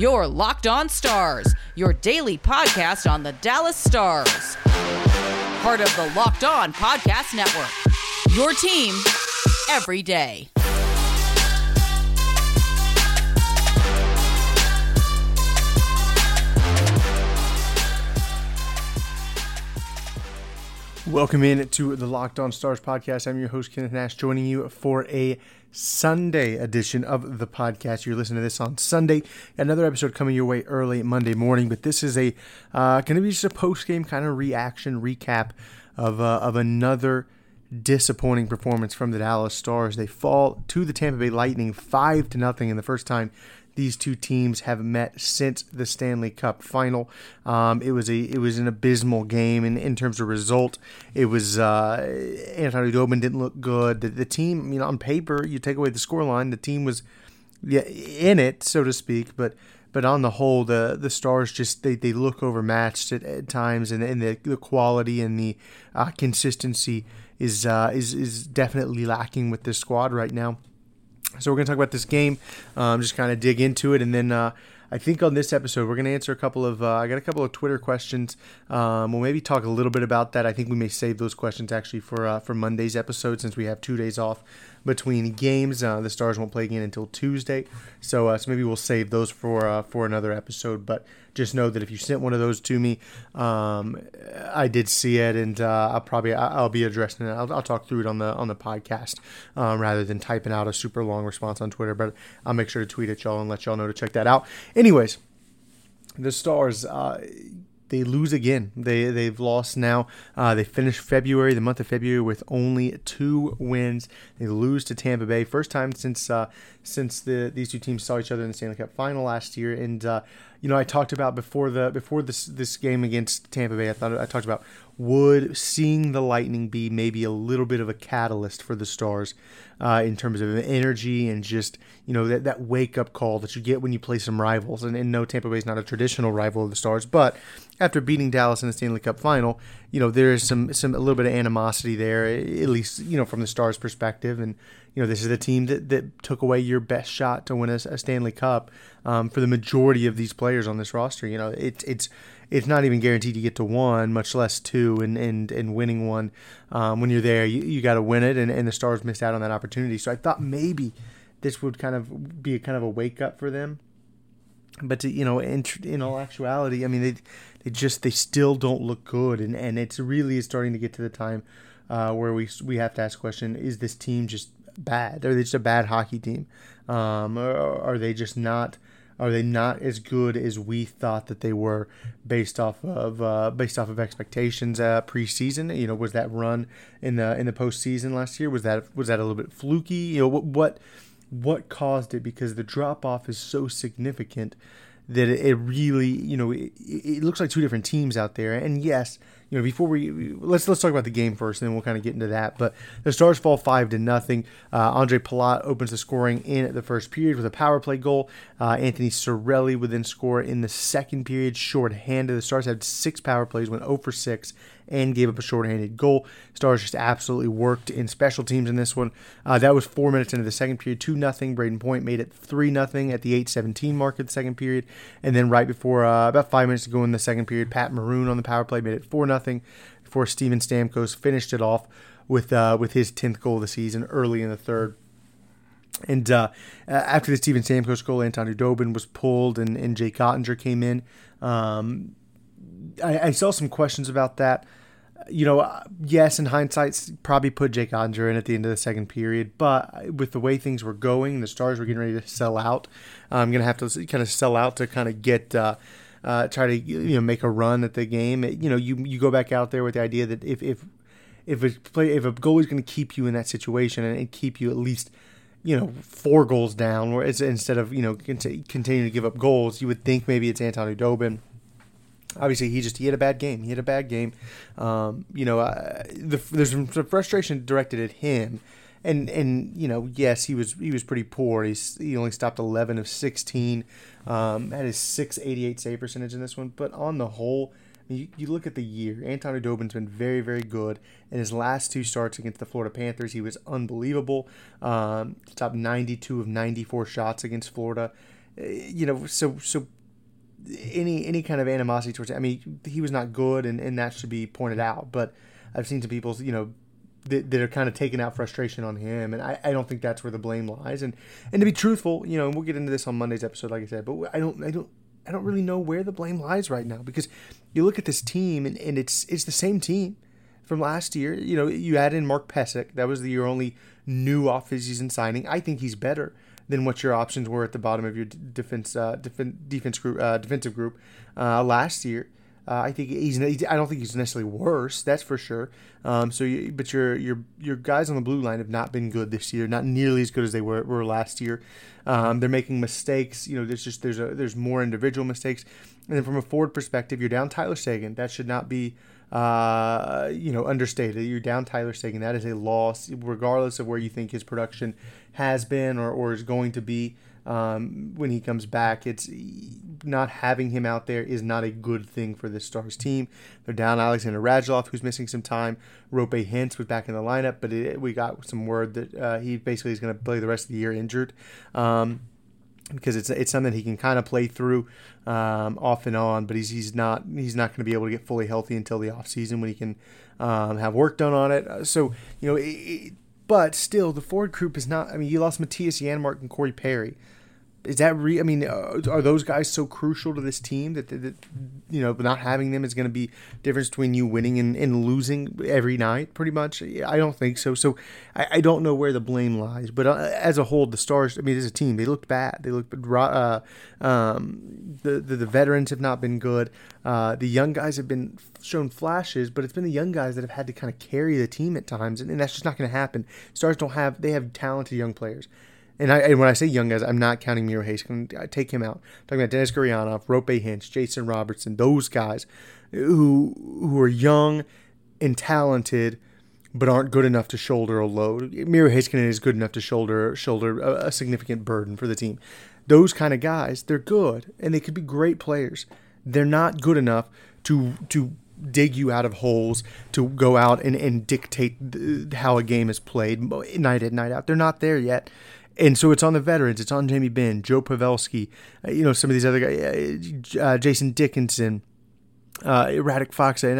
Your Locked On Stars, your daily podcast on the Dallas Stars. Part of the Locked On Podcast Network. Your team every day. Welcome in to the Locked On Stars podcast. I'm your host, Kenneth Nash, joining you for a Sunday edition of the podcast. You're listening to this on Sunday. Another episode coming your way early Monday morning, but this is a going to be just a post-game kind of reaction, recap of another disappointing performance from the Dallas Stars. They fall to the Tampa Bay Lightning 5-0 in the first time these two teams have met since the Stanley Cup final. It was an abysmal game in terms of result. It was Anton Khudobin didn't look good. The team, on paper, you take away the scoreline, the team was in it, so to speak, but on the whole, the Stars just they look overmatched at times, and the quality and the consistency is definitely lacking with this squad right now. So we're going to talk about this game, just kind of dig into it, and then I think on this episode we're going to answer a couple of I got a couple of Twitter questions. We'll maybe talk a little bit about that. I think we may save those questions actually for Monday's episode, since we have 2 days off between games. The Stars won't play again until Tuesday, so maybe we'll save those for another episode. But just know that if you sent one of those to me, I did see it, and I'll be addressing it. I'll talk through it on the podcast rather than typing out a super long response on Twitter. But I'll make sure to tweet at y'all and let y'all know to check that out. Anyways, the Stars, they lose again. They've lost now. They finished the month of February, with only 2 wins. They lose to Tampa Bay, first time since these two teams saw each other in the Stanley Cup final last year. And I talked about before this game against Tampa Bay, I talked about would seeing the Lightning be maybe a little bit of a catalyst for the Stars in terms of energy and just that wake up call that you get when you play some rivals. And no, Tampa Bay is not a traditional rival of the Stars, but after beating Dallas in the Stanley Cup final, there is a little bit of animosity there, at least from the Stars' perspective. And this is the team that took away your best shot to win a Stanley Cup for the majority of these players on this roster. It's not even guaranteed you get to 1, much less 2, and winning one. When you're there, you got to win it, and the Stars missed out on that opportunity. So I thought maybe this would kind of be a wake up for them. But in all actuality, they still don't look good, and it's really starting to get to the time where we have to ask the question: is this team just bad? Are they just a bad hockey team? Or are they just not? Are they not as good as we thought that they were, based off of expectations preseason? Was that run in the postseason last year, was that a little bit fluky? What caused it? Because the drop off is so significant that it really, it looks like 2 different teams out there. And yes, before let's talk about the game first, and then we'll kind of get into that. But the Stars fall 5-0. Andre Palat opens the scoring in the first period with a power play goal. Anthony Cirelli would then score in the second period, shorthanded. The Stars had 6 power plays, went 0 for 6, and gave up a shorthanded goal. Stars just absolutely worked in special teams in this one. That was 4 minutes into the second period, 2-0. Braden Point made it 3-0 at the 8:17 mark of the second period. And then right before, about 5 minutes to go in the second period, Pat Maroon on the power play made it 4-0 before Steven Stamkos finished it off with his 10th goal of the season early in the third. And after the Steven Stamkos goal, Anton Khudobin was pulled, and Jake Oettinger came in. I saw some questions about that. Yes, in hindsight, probably put Jake Oettinger in at the end of the second period, but with the way things were going, the Stars were getting ready to sell out. I'm going to have to kind of sell out to kind of get try to make a run at the game. You go back out there with the idea that if a goalie is going to keep you in that situation and keep you at least 4 goals down, where instead of continuing to give up goals, you would think maybe it's Anton Khudobin. Obviously, he had a bad game. There's some frustration directed at him, and yes, he was pretty poor. He only stopped 11 of 16, had his .688 save percentage in this one. But on the whole, you look at the year, Anton Khudobin's been very, very good. In his last 2 starts against the Florida Panthers, he was unbelievable. Stopped 92 of 94 shots against Florida. So any kind of animosity towards him. I mean, he was not good, and that should be pointed out. But I've seen some people, that are kind of taking out frustration on him, and I don't think that's where the blame lies. And to be truthful, and we'll get into this on Monday's episode, like I said, but I don't really know where the blame lies right now, because you look at this team and it's the same team from last year. You add in Mark Pysyk. That was your only new off-season signing. I think he's better than what your options were at the bottom of your defensive group last year. I think I don't think he's necessarily worse. That's for sure. But your guys on the blue line have not been good this year. Not nearly as good as they were last year. They're making mistakes. There's more individual mistakes. And then from a forward perspective, you're down Tyler Seguin. That should not be understated. You're down Tyler Seguin. That is a loss, regardless of where you think his production has been or is going to be. When he comes back, it's not having him out there is not a good thing for this Stars team. They're down Alexander Radulov, who's missing some time. Rope Hintz was back in the lineup, but we got some word that he basically is going to play the rest of the year injured, because it's something he can kind of play through off and on, but he's not going to be able to get fully healthy until the off season when he can have work done on it. But still, the forward group is not. I mean, you lost Matthias Janmark and Corey Perry. Is that are those guys so crucial to this team that not having them is going to be difference between you winning and losing every night, pretty much? I don't think so. So I don't know where the blame lies. But as a whole, the Stars, as a team, they looked bad. They looked the veterans have not been good. The young guys have been shown flashes, but it's been the young guys that have had to kind of carry the team at times, and that's just not going to happen. Stars they have talented young players. And when I say young guys, I'm not counting Miro Heiskanen. I take him out. I'm talking about Dennis Gurianov, Rope Hintz, Jason Robertson, those guys who are young and talented, but aren't good enough to shoulder a load. Miro Heiskanen is good enough to shoulder a significant burden for the team. Those kind of guys, they're good, and they could be great players. They're not good enough to dig you out of holes, to go out and dictate how a game is played night in, night out. They're not there yet. And so it's on the veterans. It's on Jamie Benn, Joe Pavelski, some of these other guys, Jason Dickinson, Radek Faksa,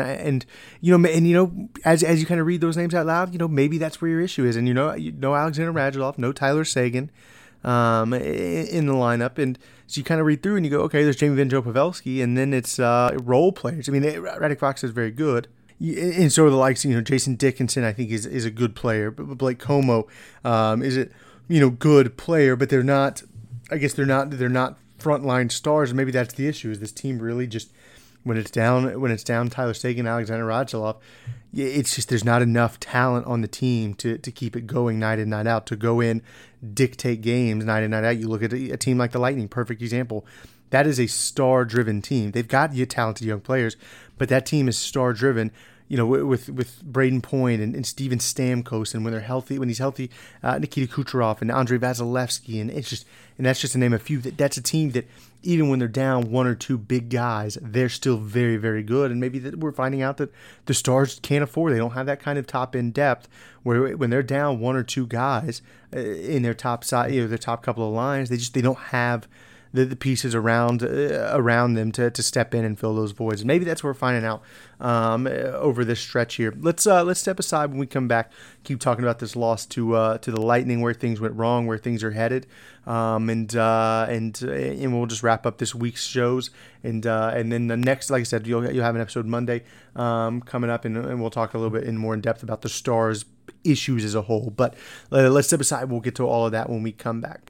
as you kind of read those names out loud, maybe that's where your issue is. And no Alexander Radulov, no Tyler Seguin in the lineup, and so you kind of read through and you go, okay, there's Jamie Benn, Joe Pavelski, and then it's role players. Radek Faksa is very good. And so the likes, Jason Dickinson, I think is a good player, but Blake Como is good player, but they're not. I guess they're not frontline stars, and maybe that's the issue. Is this team really just when it's down Tyler Seguin, Alexander Radulov, it's just there's not enough talent on the team to keep it going night in, night out, to go in, dictate games night in, night out. You look at a team like the Lightning, perfect example. That is a star-driven team. They've got talented young players, but that team is star-driven. With Braden Point and Steven Stamkos, and when he's healthy, Nikita Kucherov and Andrei Vasilevsky, and that's just to name a few. That's a team that even when they're down one or two big guys, they're still very, very good. And maybe that we're finding out that the Stars can't afford. They don't have that kind of top end depth where when they're down one or two guys in their top side, their top couple of lines, they don't have the pieces around them to step in and fill those voids. And maybe that's what we're finding out over this stretch here. Let's step aside when we come back. Keep talking about this loss to the Lightning, where things went wrong, where things are headed, and we'll just wrap up this week's shows. And then the next, like I said, you'll have an episode Monday coming up, and we'll talk a little bit more in depth about the Stars' issues as a whole. But let's step aside. We'll get to all of that when we come back.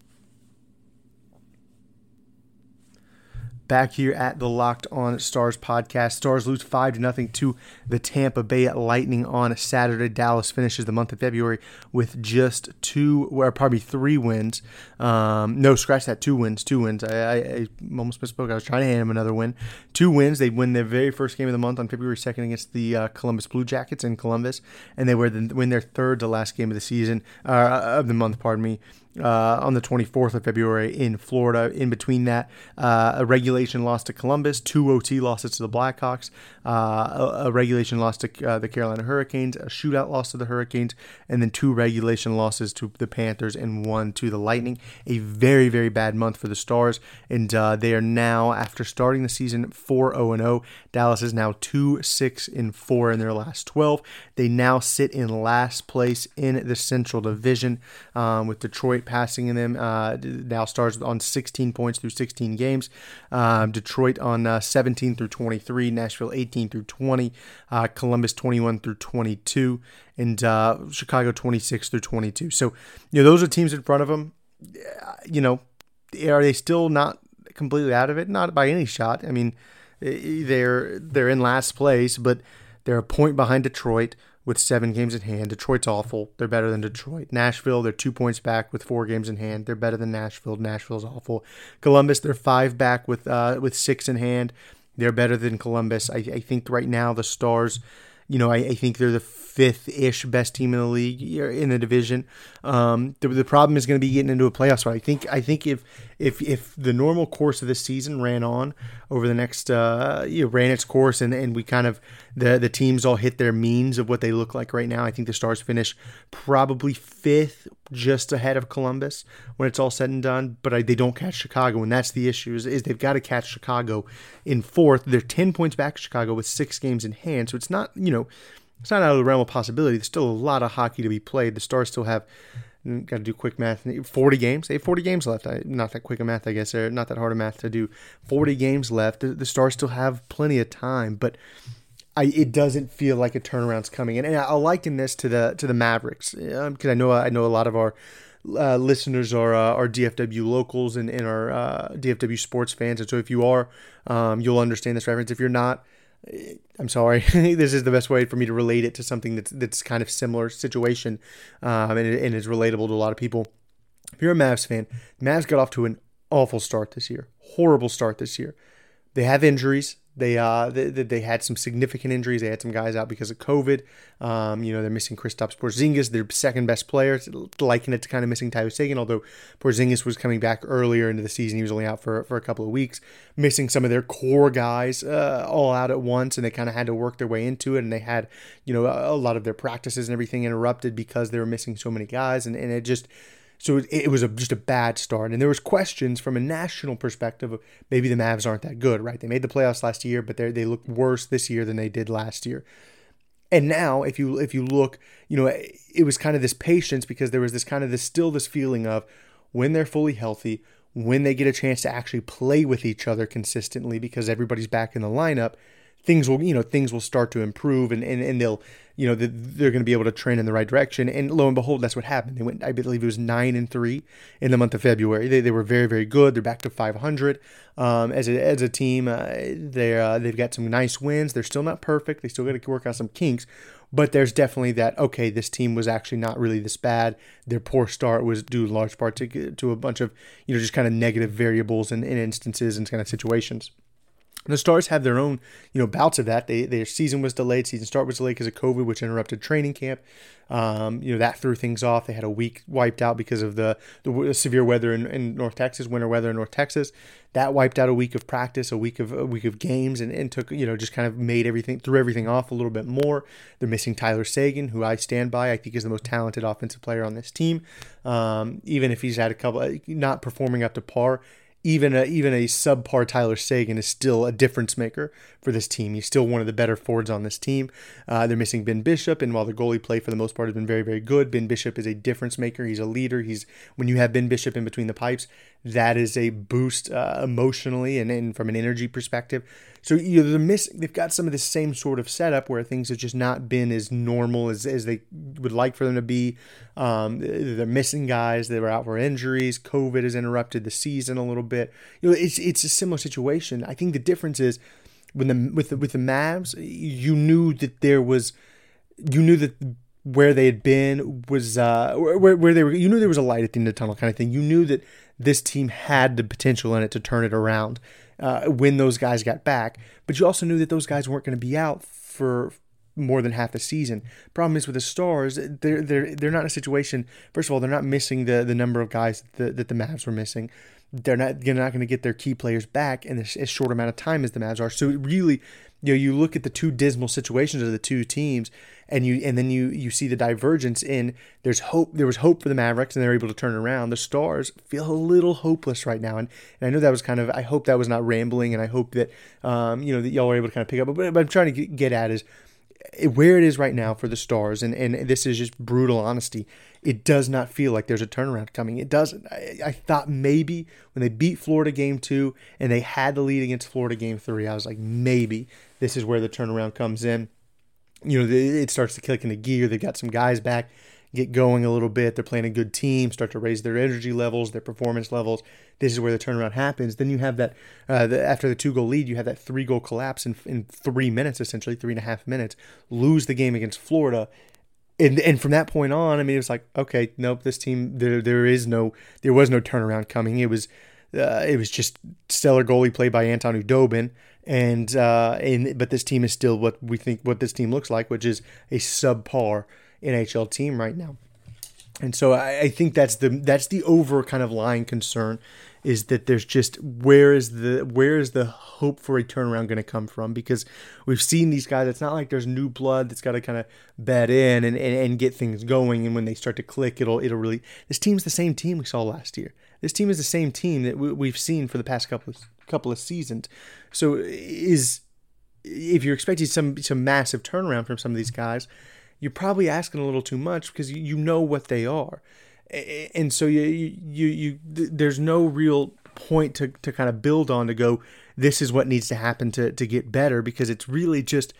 Back here at the Locked On Stars podcast. Stars lose 5-0 to the Tampa Bay Lightning on Saturday. Dallas finishes the month of February with just 3 wins. No, scratch that, 2 wins. 2 wins. I almost misspoke. I was trying to hand them another win. 2 wins. They win their very first game of the month on February 2nd against the Columbus Blue Jackets in Columbus, and they win their third to last game of the season, of the month, pardon me, on the 24th of February in Florida. In between that, a regulation loss to Columbus, 2 OT losses to the Blackhawks, a regulation loss to the Carolina Hurricanes, a shootout loss to the Hurricanes, and then 2 regulation losses to the Panthers and 1 to the Lightning. A very, very bad month for the Stars, and they are now, after starting the season 4-0-0, Dallas is now 2-6-4 in their last 12. They now sit in last place in the Central Division, with Detroit passing in them. Now Stars on 16 points through 16 games. Detroit on 17 through 23. Nashville 18 through 20. Columbus 21 through 22. And Chicago 26 through 22. So, those are teams in front of them. Are they still not completely out of it? Not by any shot. I mean, they're in last place, but they're a point behind Detroit with 7 games in hand. Detroit's awful. They're better than Detroit. Nashville, they're 2 points back with 4 games in hand. They're better than Nashville. Nashville's awful. Columbus, they're 5 back with 6 in hand. They're better than Columbus. I think right now the Stars, I think they're the 5th-ish best team in the league in the division. The problem is going to be getting into a playoff spot. I think if the normal course of this season ran on over the next ran its course and we kind of the teams all hit their means of what they look like right now, I think the Stars finish probably 5th, just ahead of Columbus when it's all said and done. But they don't catch Chicago, and that's the issue. Is they've got to catch Chicago in 4th. They're 10 points back Chicago with 6 games in hand, so it's not it's not out of the realm of possibility. There's still a lot of hockey to be played. The Stars still have, got to do quick math, 40 games. They have 40 games left. Not that quick a math, I guess. Or not that hard a math to do. 40 games left. The Stars still have plenty of time, but it doesn't feel like a turnaround's coming. And I'll liken this to the Mavericks, because I know a lot of our listeners are DFW locals and are DFW sports fans. And so if you are, you'll understand this reference. If you're not, I'm sorry. This is the best way for me to relate it to something that's kind of similar situation, and is relatable to a lot of people. If you're a Mavs fan, the Mavs got off to an awful start this year, horrible start this year. They have injuries. They had some significant injuries. They had some guys out because of COVID. They're missing Kristaps Porzingis, their second best player. Liken it to kind of missing Tyler Seguin, although Porzingis was coming back earlier into the season. He was only out for a couple of weeks. Missing some of their core guys all out at once, and they kind of had to work their way into it. And they had, a lot of their practices and everything interrupted because they were missing so many guys, and it just. So it was just a bad start. And there was questions from a national perspective of maybe the Mavs aren't that good, right? They made the playoffs last year, but they look worse this year than they did last year. And now, if you look, it was kind of this patience, because there was this feeling of when they're fully healthy, when they get a chance to actually play with each other consistently because everybody's back in the lineup, things will start to improve, and they'll, they're going to be able to trend in the right direction. And lo and behold, that's what happened. They went, I believe it was 9-3 in the month of February. They were very, very good. They're back to 500 as a team. They've got some nice wins. They're still not perfect. They still got to work out some kinks. But there's definitely that, okay, this team was actually not really this bad. Their poor start was due in large part to a bunch of, just kind of negative variables and instances and kind of situations. The Stars have their own, bouts of that. Their season was delayed. Season start was delayed because of COVID, which interrupted training camp. That threw things off. They had a week wiped out because of the severe weather in North Texas, winter weather in North Texas. That wiped out a week of practice, a week of games, and took, just kind of threw everything off a little bit more. They're missing Tyler Seguin, who I stand by. I think is the most talented offensive player on this team. Even if he's had a couple not performing up to par. Even a subpar Tyler Seguin is still a difference maker for this team. He's still one of the better forwards on this team. They're missing Ben Bishop, and while the goalie play for the most part has been very, very good, Ben Bishop is a difference maker. He's a leader. When you have Ben Bishop in between the pipes, that is a boost emotionally and from an energy perspective. So they've got some of the same sort of setup where things have just not been as normal as they would like for them to be. They're missing guys. They were out for injuries. COVID has interrupted the season a little bit. It's a similar situation. I think the difference is with the Mavs, you knew that where they had been was where they were. You knew there was a light at the end of the tunnel, kind of thing. You knew that this team had the potential in it to turn it around when those guys got back. But you also knew that those guys weren't going to be out for more than half the season. Problem is with the Stars, they're not in a situation. First of all, they're not missing the number of guys that the Mavs were missing. They're not going to get their key players back in as short amount of time as the Mavs are. So it really, you look at the two dismal situations of the two teams, and then you see the divergence in there's hope. There was hope for the Mavericks, and they're able to turn it around. The Stars feel a little hopeless right now, and I know that was I hope that was not rambling, and I hope that that y'all were able to kind of pick up. But I'm trying to get at is where it is right now for the Stars, and this is just brutal honesty. It does not feel like there's a turnaround coming. It doesn't. I thought maybe when they beat Florida Game 2 and they had the lead against Florida Game 3, I was like, maybe this is where the turnaround comes in. It starts to kick into gear. They've got some guys back, get going a little bit. They're playing a good team, start to raise their energy levels, their performance levels. This is where the turnaround happens. Then you have that, after the 2-goal lead, you have that 3-goal collapse in 3 minutes, essentially, 3.5 minutes. Lose the game against Florida. And from that point on, it was like, okay, nope, this team, there was no turnaround coming. It was just stellar goalie play by Anton Khudobin, but this team is still what this team looks like, which is a subpar NHL team right now. And so I think that's the over kind of lying concern, is that there's just where is the hope for a turnaround going to come from? Because we've seen these guys. It's not like there's new blood that's got to kind of bed in and get things going. And when they start to click, it'll really. This team's the same team we saw last year. This team is the same team that we've seen for the past couple of seasons. So if you're expecting some massive turnaround from some of these guys, you're probably asking a little too much, because you know what they are. And so there's no real point to kind of build on to go, this is what needs to happen to get better, because it's really just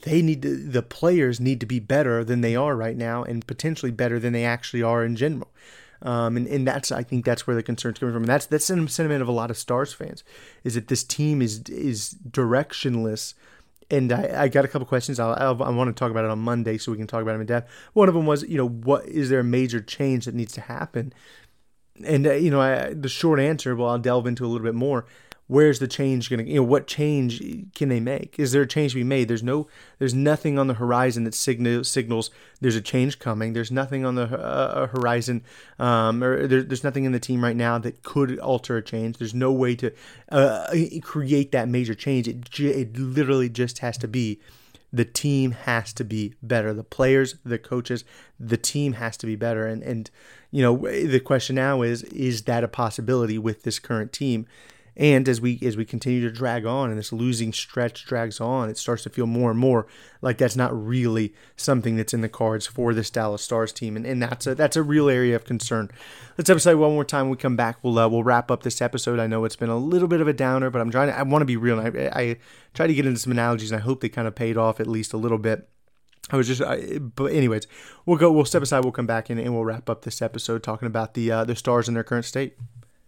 the players need to be better than they are right now, and potentially better than they actually are in general. And I think that's where the concern's coming from. And that's the sentiment of a lot of Stars fans, is that this team is directionless. And I got a couple questions. I want to talk about it on Monday, so we can talk about them in depth. One of them was, what is there a major change that needs to happen? And the short answer, well, I'll delve into a little bit more. Where's the change going to? What change can they make? Is there a change to be made? There's nothing on the horizon that signals there's a change coming. There's nothing on the horizon, or there's nothing in the team right now that could alter a change. There's no way to create that major change. It literally just has to be. The team has to be better. The players, the coaches, the team has to be better. And the question now is that a possibility with this current team? And as we continue to drag on and this losing stretch drags on, it starts to feel more and more like that's not really something that's in the cards for this Dallas Stars team, and that's a real area of concern. Let's episode one more time. When we come back, we'll wrap up this episode. I know it's been a little bit of a downer, but I want to be real. I try to get into some analogies, and I hope they kind of paid off at least a little bit. But anyways, we'll step aside. We'll come back in and we'll wrap up this episode talking about the Stars in their current state.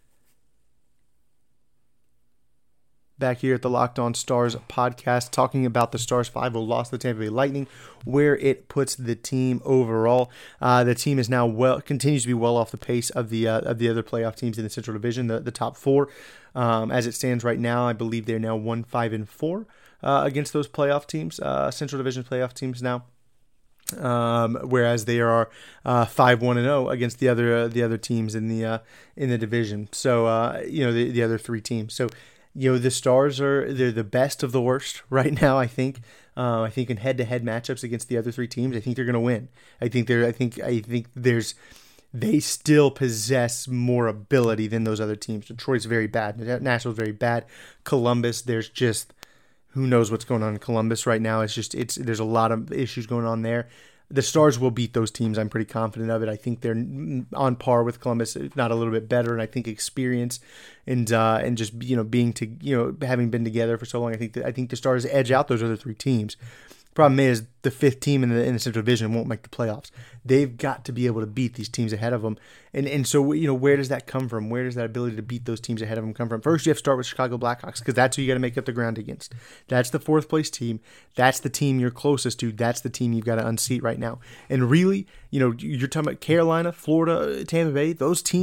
Back here at the Locked On Stars podcast, talking about the Stars 5-0 loss to the Tampa Bay Lightning, where it puts the team overall. The team is now continues to be well off the pace of the other playoff teams in the Central Division, the top four. As it stands right now, I believe they're now 1-5-4 against those playoff teams, Central Division playoff teams now. Whereas they are 5-1-0 against the other teams in the division. So the other three teams. So. The Stars they're the best of the worst right now. I think in head-to-head matchups against the other three teams, I think they're going to win. I think they still possess more ability than those other teams. Detroit's very bad. Nashville's very bad. Columbus, there's just who knows what's going on in Columbus right now. There's a lot of issues going on there. The Stars will beat those teams. I'm pretty confident of it. I think they're on par with Columbus, if not a little bit better. And I think experience and just having been together for so long, I think the Stars edge out those other three teams. Problem is, the fifth team in the Central Division won't make the playoffs. They've got to be able to beat these teams ahead of them. And so, where does that come from? Where does that ability to beat those teams ahead of them come from? First, you have to start with Chicago Blackhawks, because that's who you got to make up the ground against. That's the fourth place team. That's the team you're closest to. That's the team you've got to unseat right now. And really, you're talking about Carolina, Florida, Tampa Bay. Those teams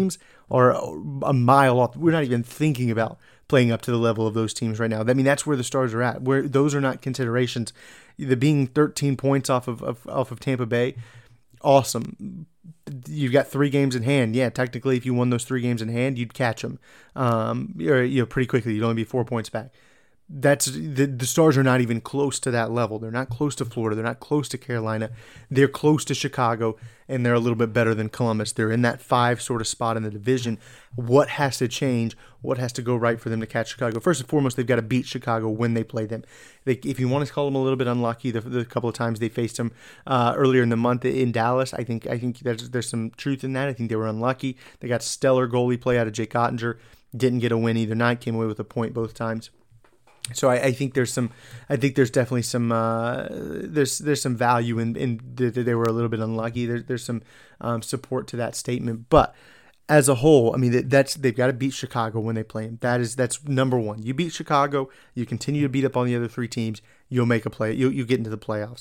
are a mile off. We're not even thinking about playing up to the level of those teams right now. I mean, that's where the Stars are at. Where those are not considerations. The being 13 points off of Tampa Bay, awesome. You've got 3 games in hand. Yeah, technically, if you won those 3 games in hand, you'd catch them, pretty quickly. You'd only be 4 points back. That's the Stars are not even close to that level. They're not close to Florida. They're not close to Carolina. They're close to Chicago, and they're a little bit better than Columbus. They're in that 5 sort of spot in the division. What has to change? What has to go right for them to catch Chicago? First and foremost, they've got to beat Chicago when they play them. If you want to call them a little bit unlucky, the couple of times they faced them earlier in the month in Dallas, I think there's some truth in that. I think they were unlucky. They got stellar goalie play out of Jake Ottinger. Didn't get a win either night. Came away with a point both times. So I think there's definitely some there's some value in that they were a little bit unlucky. There's some support to that statement, but as a whole, I mean they've got to beat Chicago when they play them. That's number one. You beat Chicago, you continue to beat up on the other 3 teams, you'll make a play. You get into the playoffs.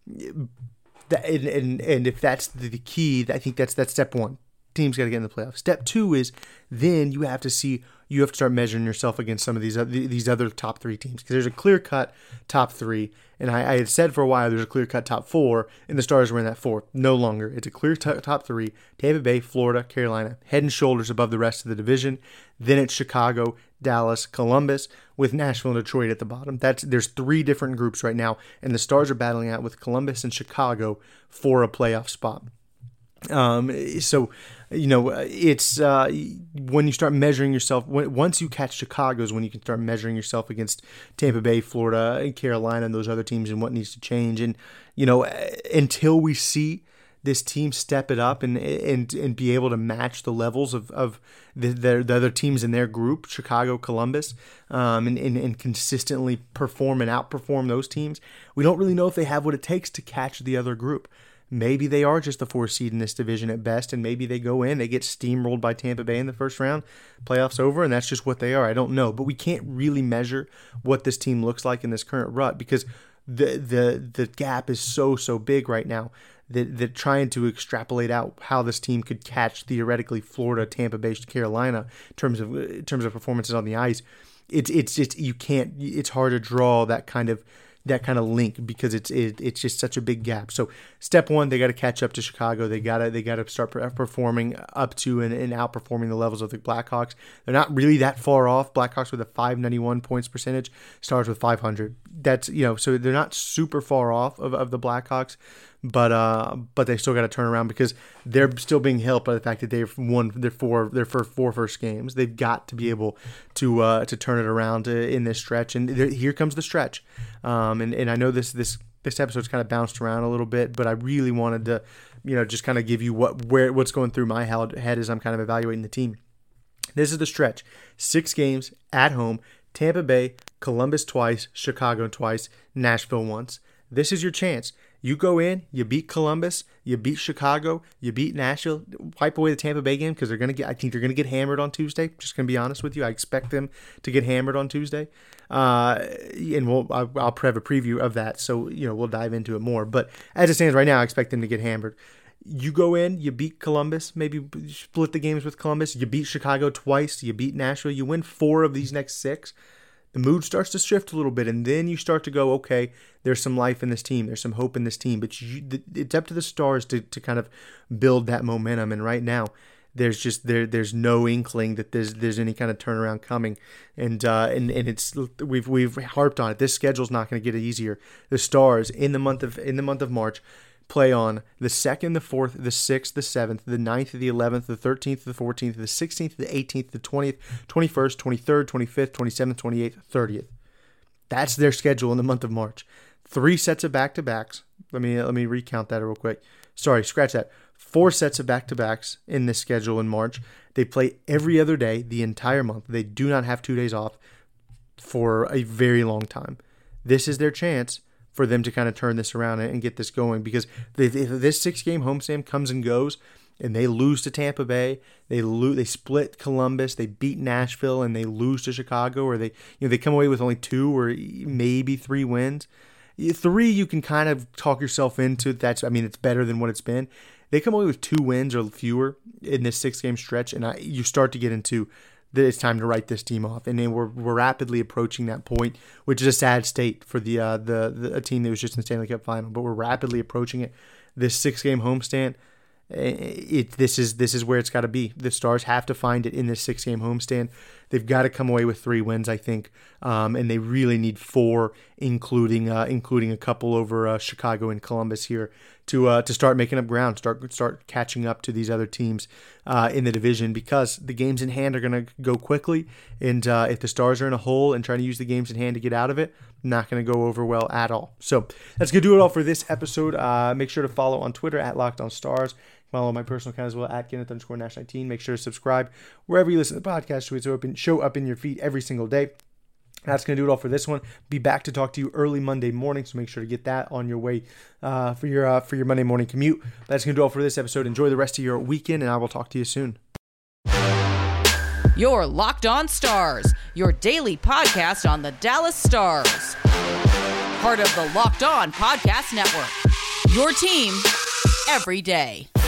And if that's the key, I think that's step 1. Teams got to get in the playoffs. Step 2 is then you have to start measuring yourself against some of these other top 3 teams, because there's a clear-cut top 3, and I had said for a while there's a clear-cut top 4, and the Stars were in that 4. No longer. It's a clear top 3, Tampa Bay, Florida, Carolina, head and shoulders above the rest of the division. Then it's Chicago, Dallas, Columbus, with Nashville and Detroit at the bottom. There's 3 different groups right now, and the Stars are battling out with Columbus and Chicago for a playoff spot. So, it's when you start measuring yourself, once you catch Chicago is when you can start measuring yourself against Tampa Bay, Florida, and Carolina, and those other teams, and what needs to change. And, until we see this team step it up and be able to match the levels of the other teams in their group, Chicago, Columbus, and consistently perform and outperform those teams, we don't really know if they have what it takes to catch the other group. Maybe they are just the 4th seed in this division at best, and maybe they go in, they get steamrolled by Tampa Bay in the first round, playoffs over, and that's just what they are. I don't know, but we can't really measure what this team looks like in this current rut, because the gap is so big right now that trying to extrapolate out how this team could catch theoretically Florida, Tampa Bay, Carolina in terms of performances on the ice, it's hard to draw that kind of link, because it's just such a big gap. So step 1, they got to catch up to Chicago. They got to start performing up to and outperforming the levels of the Blackhawks. They're not really that far off. Blackhawks with a .591 points percentage, Stars with .500. That's so they're not super far off of the Blackhawks. But they still got to turn around, because they're still being helped by the fact that they've won their four first games. They've got to be able to turn it around in this stretch, and here comes the stretch. And I know this episode's kind of bounced around a little bit, but I really wanted to just kind of give you what's going through my head as I'm kind of evaluating the team. This is the stretch: 6 games at home. Tampa Bay, Columbus twice, Chicago twice, Nashville once. This is your chance. You go in, you beat Columbus, you beat Chicago, you beat Nashville, wipe away the Tampa Bay game, because I think they're going to get hammered on Tuesday. Just going to be honest with you. I expect them to get hammered on Tuesday. And I'll have a preview of that, so we'll dive into it more. But as it stands right now, I expect them to get hammered. You go in, you beat Columbus, maybe split the games with Columbus, you beat Chicago twice, you beat Nashville, you win 4 of these next 6. The mood starts to shift a little bit, and then you start to go, okay, there's some life in this team. There's some hope in this team. But it's up to the Stars to kind of build that momentum. And right now, there's no inkling that there's any kind of turnaround coming. And it's we've harped on it. This schedule's not going to get easier. The Stars in the month of March play on the 2nd, the 4th, the 6th, the 7th, the 9th, the 11th, the 13th, the 14th, the 16th, the 18th, the 20th, 21st, 23rd, 25th, 27th, 28th, 30th. That's their schedule in the month of March. 3 sets of back-to-backs. Let me recount that real quick. Sorry, scratch that. 4 sets of back-to-backs in this schedule in March. They play every other day the entire month. They do not have 2 days off for a very long time. This is their chance for them to kind of turn this around and get this going, because if this 6-game homestand comes and goes and they lose to Tampa Bay, they split Columbus, they beat Nashville, and they lose to Chicago, or they come away with only 2 or maybe 3 wins. 3 you can kind of talk yourself into. It's better than what it's been. they come away with 2 wins or fewer in this 6-game stretch, and you start to get into that it's time to write this team off. And then we're rapidly approaching that point, which is a sad state for a team that was just in the Stanley Cup final. But we're rapidly approaching it. This 6-game homestand, this is where it's got to be. The Stars have to find it in this 6-game homestand. They've got to come away with 3 wins, I think, and they really need 4, including a couple over Chicago and Columbus here to start making up ground, start catching up to these other teams in the division, because the games in hand are going to go quickly, and if the Stars are in a hole and trying to use the games in hand to get out of it, not going to go over well at all. So that's going to do it all for this episode. Make sure to follow on Twitter at LockedOnStars. Follow my personal account as well at Kenneth_Nash19. Make sure to subscribe wherever you listen to the podcast so it's show up in your feed every single day. That's going to do it all for this one. Be back to talk to you early Monday morning, so make sure to get that on your way for your Monday morning commute. That's going to do it all for this episode. Enjoy the rest of your weekend, and I will talk to you soon. Your Locked On Stars, your daily podcast on the Dallas Stars. Part of the Locked On Podcast Network. Your team every day.